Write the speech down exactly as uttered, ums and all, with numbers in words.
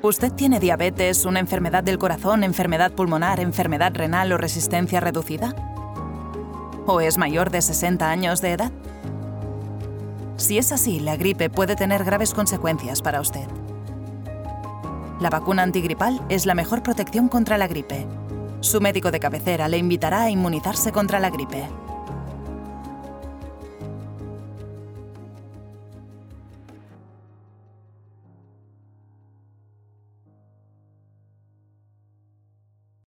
¿Usted tiene diabetes, una enfermedad del corazón, enfermedad pulmonar, enfermedad renal o resistencia reducida? ¿O es mayor de sesenta años de edad? Si es así, la gripe puede tener graves consecuencias para usted. La vacuna antigripal es la mejor protección contra la gripe. Su médico de cabecera le invitará a inmunizarse contra la gripe.